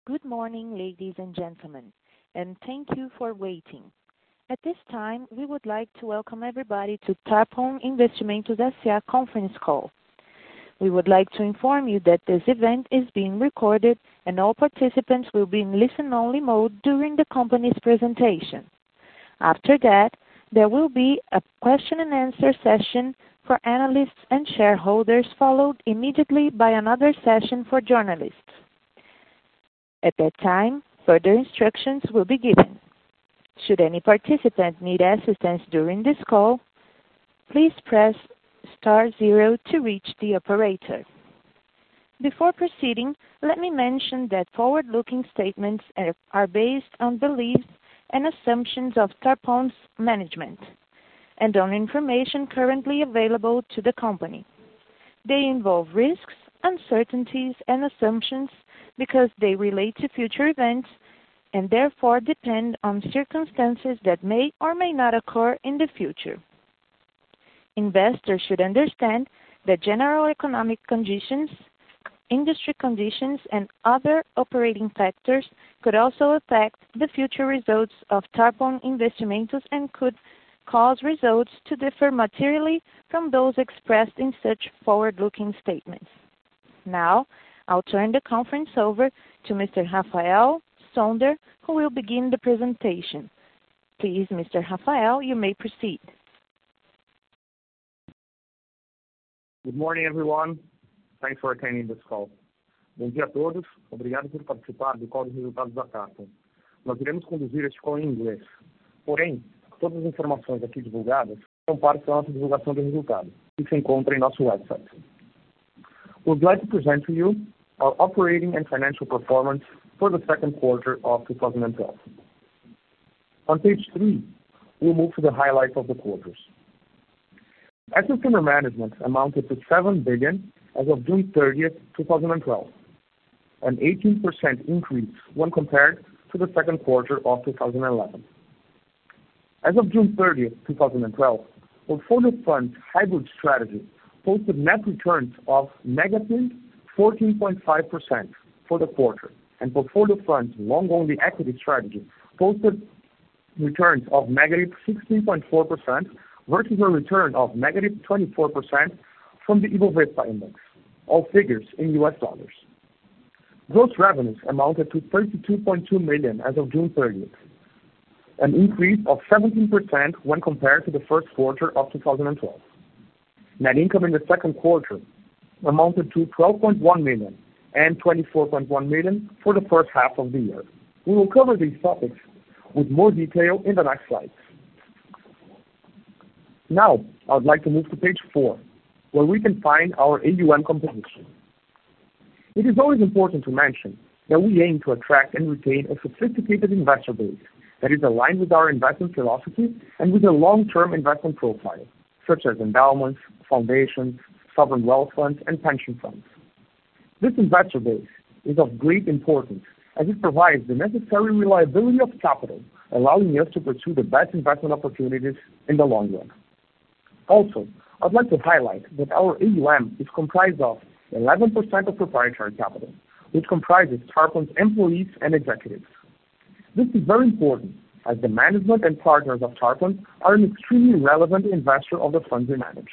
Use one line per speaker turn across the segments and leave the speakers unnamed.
Good morning, ladies and gentlemen, and thank you for waiting. At this time, we would like to welcome everybody to Tarpon Investimentos S.A. conference call. We would like to inform you that this event is being recorded and all participants will be in listen-only mode during the company's presentation. After that, there will be a question and answer session for analysts and shareholders, followed immediately by another session for journalists. At that time, further instructions will be given. Should any participant need assistance during this call, please press star 0 to reach the operator. Before proceeding, let me mention that forward-looking statements are based on beliefs and assumptions of Tarpon's management and on information currently available to the company. They involve risks, uncertainties, and assumptions because they relate to future events and therefore depend on circumstances that may or may not occur in the future. Investors should understand that general economic conditions, industry conditions, and other operating factors could also affect the future results of Tarpon Investimentos and could cause results to differ materially from those expressed in such forward-looking statements. Now, I'll turn the conference over to Mr. Rafael Sonder, who will begin the presentation. Please, Mr. Rafael, you may proceed.
Good morning, everyone. Thanks for attending this call. Bom dia a todos. Obrigado por participar do call dos resultados da Tarpon. Nós iremos conduzir este call em inglês. Porém, todas as informações aqui divulgadas são parte da nossa divulgação de resultados, que se encontra em nosso website. We'd like to present to you our operating and financial performance for the second quarter of 2012. On page 3, we'll move to the highlights of the quarters. Assets under management amounted to 7 billion as of June 30th, 2012, an 18% increase when compared to the second quarter of 2011. As of June 30th, 2012, portfolio funds hybrid strategy posted net returns of negative 14.5% for the quarter, and portfolio funds long-only equity strategy posted returns of negative 16.4% versus a return of negative 24% from the Ibovespa index, all figures in US dollars. Gross revenues amounted to 32.2 million as of June 30th, an increase of 17% when compared to the first quarter of 2012. Net income in the second quarter amounted to 12.1 million and 24.1 million for the first half of the year. We will cover these topics with more detail in the next slides. Now, I would like to move to page 4, where we can find our AUM composition. It is always important to mention that we aim to attract and retain a sophisticated investor base that is aligned with our investment philosophy and with a long-term investment profile, such as endowments, foundations, sovereign wealth funds, and pension funds. This investor base is of great importance as it provides the necessary reliability of capital, allowing us to pursue the best investment opportunities in the long run. Also, I'd like to highlight that our AUM is comprised of 11% of proprietary capital, which comprises Tarpon's employees and executives. This is very important as the management and partners of Tarpon are an extremely relevant investor of the funds we manage.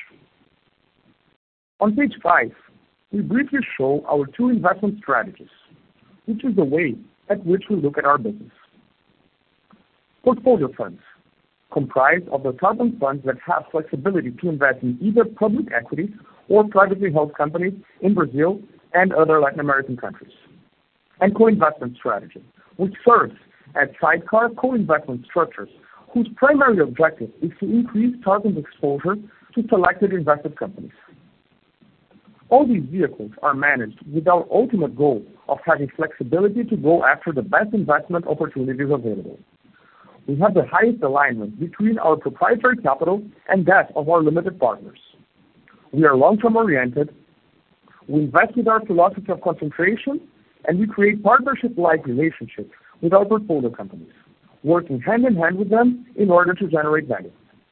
On page 5, we briefly show our two investment strategies, which is the way at which we look at our business. Portfolio funds, comprised of the Tarpon funds that have flexibility to invest in either public equities or privately held companies in Brazil and other Latin American countries. And co-investment strategy, which serves as sidecar co-investment structures whose primary objective is to increase Tarpon's exposure to selected invested companies. All these vehicles are managed with our ultimate goal of having flexibility to go after the best investment opportunities available. We have the highest alignment between our proprietary capital and that of our limited partners. We are long-term oriented, we invest with our philosophy of concentration, and we create partnership-like relationships with our portfolio companies, working hand in hand with them in order to generate value.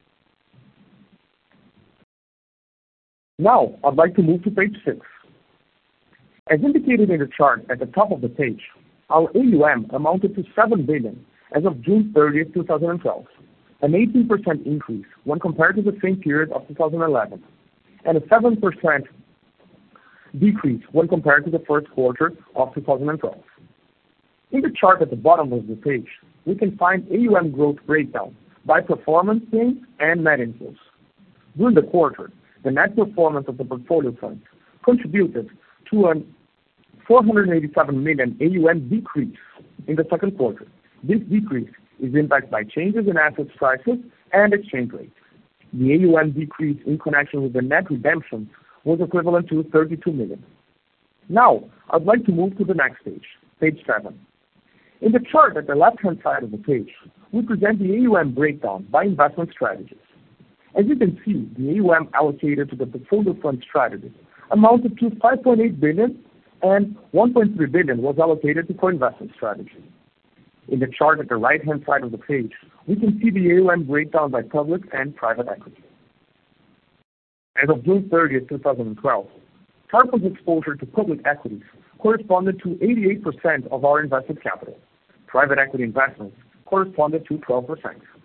Now, I'd like to move to page 6. As indicated in the chart at the top of the page, Our AUM amounted to 7 billion as of June 30th, 2012, an 18% increase when compared to the same period of 2011, and a 7% decrease when compared to the first quarter of 2012. In the chart at the bottom of the page, we can find AUM growth breakdown by performance gains and net inflows. During the quarter, the net performance of the portfolio funds contributed to a 487 million AUM decrease in the second quarter. This decrease is impacted by changes in assets prices and exchange rates. The AUM decrease in connection with the net redemption was equivalent to 32 million. Now, I'd like to move to the next page, page 7. In the chart at the left-hand side of the page, we present the AUM breakdown by investment strategies. As you can see, the AUM allocated to the portfolio fund strategies amounted to 5.8 billion and 1.3 billion was allocated to co-investment strategies. In the chart at the right-hand side of the page, we can see the AUM breakdown by public and private equity. As of June 30th, 2012, Tarpon's exposure to public equities corresponded to 88% of our invested capital. Private equity investments corresponded to 12%.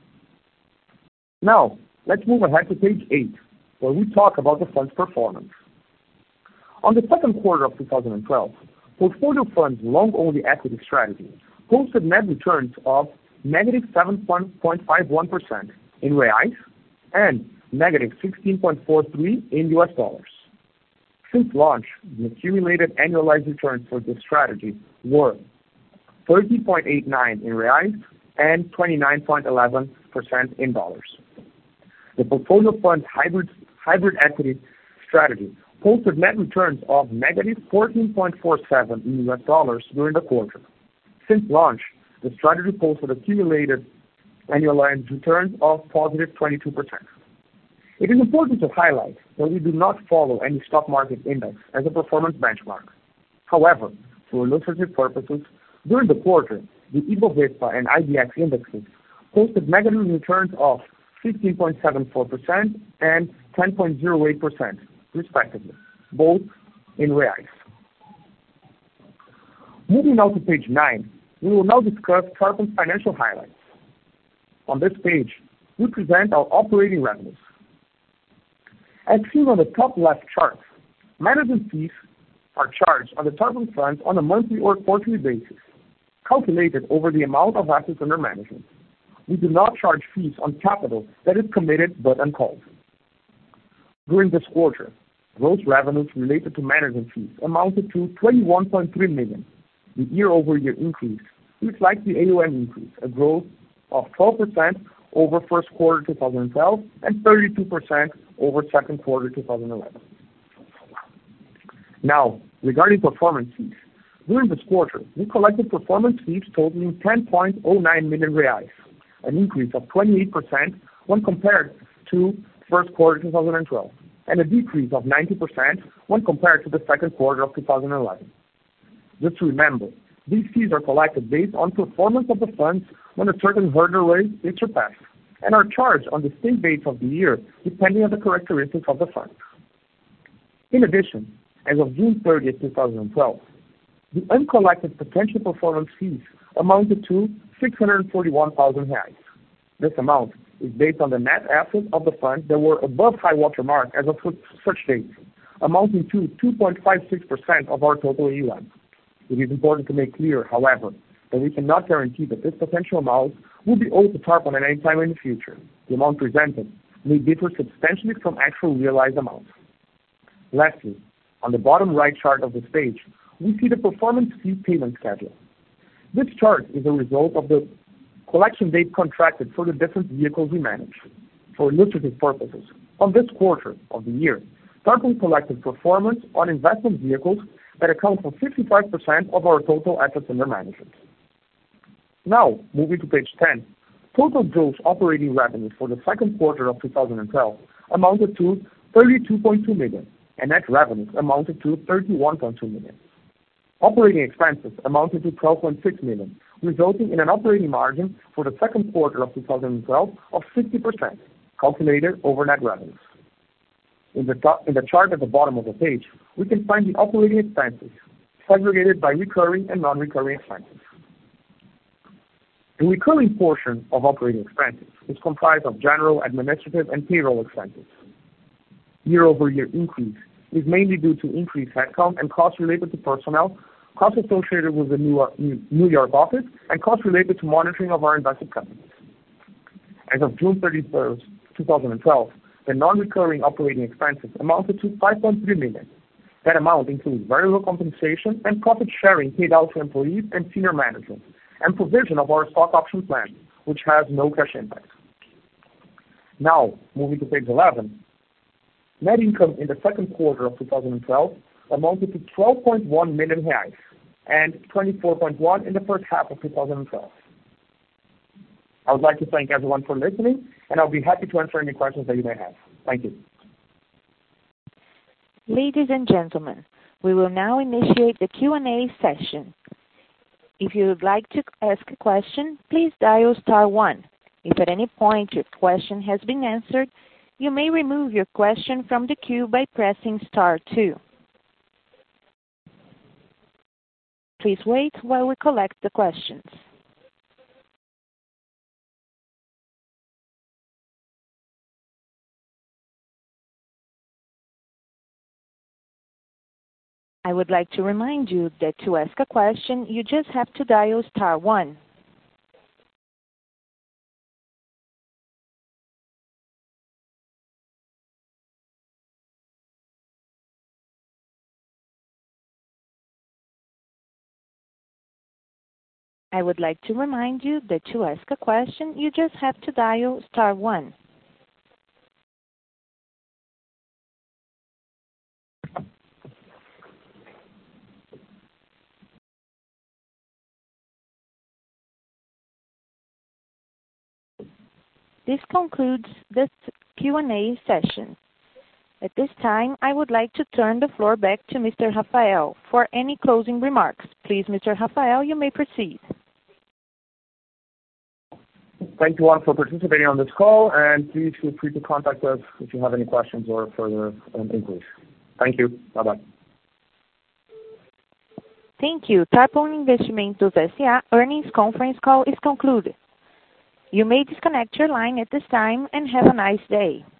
Now, let's move ahead to page 8, where we talk about the fund's performance. On the second quarter of 2012, portfolio funds long-only equity strategy posted net returns of negative 7.51% in reais and negative 16.43 in US dollars. Since launch, the accumulated annualized returns for this strategy were 30.89 in reais and 29.11% in dollars. The portfolio fund's hybrid equity strategy posted net returns of negative 14.47 in US dollars during the quarter. Since launch, the strategy posted accumulated annualized returns of positive 22%. It is important to highlight that we do not follow any stock market index as a performance benchmark. However, for illustrative purposes, during the quarter, the Ibovespa and IBX indexes posted negative returns of 15.74% and 10.08%, respectively, both in reais. Moving now to page 9, we will now discuss Tarpon's financial highlights. On this page, we present our operating revenues. As seen on the top left chart, management fees are charged on the Tarpon funds on a monthly or quarterly basis, calculated over the amount of assets under management. We do not charge fees on capital that is committed but uncalled. During this quarter, gross revenues related to management fees amounted to 21.3 million. The year-over-year increase reflects the AUM increase, a growth of 12% over first quarter 2012 and 32% over second quarter 2011. Now, regarding performance fees, during this quarter, we collected performance fees totaling 10.09 million reais, an increase of 28% when compared to first quarter 2012, and a decrease of 90% when compared to the second quarter of 2011. Just to remember, these fees are collected based on performance of the funds when a certain hurdle rate is surpassed, and are charged on distinct dates of the year depending on the characteristics of the fund. In addition, as of June 30th, 2012, the uncollected potential performance fees amounted to 641,000 reais. This amount is based on the net assets of the fund that were above high water mark as of such date, amounting to 2.56% of our total AUM. It is important to make clear, however, that we cannot guarantee that this potential amount will be owed to Tarpon at any time in the future. The amount presented may differ substantially from actual realized amounts. Lastly, on the bottom right chart of this page, we see the performance fee payment schedule. This chart is a result of the collection date contracted for the different vehicles we manage. For illustrative purposes, on this quarter of the year, Tarpon collected performance on investment vehicles that account for 55% of our total assets under management. Now, moving to page 10, total gross operating revenues for the second quarter of 2012 amounted to 32.2 million, and net revenues amounted to 31.2 million. Operating expenses amounted to 12.6 million, resulting in an operating margin for the second quarter of 2012 of 60%, calculated over net revenues. In the chart at the bottom of the page, we can find the operating expenses. segregated by recurring and non-recurring expenses. The recurring portion of operating expenses is comprised of general, administrative, and payroll expenses. Year-over-year increase is mainly due to increased headcount and costs related to personnel, costs associated with the New York office, and costs related to monitoring of our invested companies. As of June 31st, 2012, the non-recurring operating expenses amounted to $5.3 million. That amount includes variable compensation and profit sharing paid out to employees and senior management, and provision of our stock option plan, which has no cash impact. Now, moving to page 11, net income in the second quarter of 2012 amounted to 12.1 million reais and 24.1 in the first half of 2012. I would like to thank everyone for listening, and I'll be happy to answer any questions that you may have. Thank you.
Ladies and gentlemen, we will now initiate the Q&A session. If you would like to ask a question, please dial *1. If at any point your question has been answered, you may remove your question from the queue by pressing *2. Please wait while we collect the questions. I would like to remind you that to ask a question, you just have to dial *1. I would like to remind you that to ask a question, you just have to dial *1. This concludes this Q&A session. At this time, I would like to turn the floor back to Mr. Rafael for any closing remarks. Please, Mr. Rafael, you may proceed.
Thank you all for participating on this call, and please feel free to contact us if you have any questions or further inquiries. Thank you. Bye-bye.
Thank you. Tarpon Investimentos S.A. earnings conference call is concluded. You may disconnect your line at this time and have a nice day.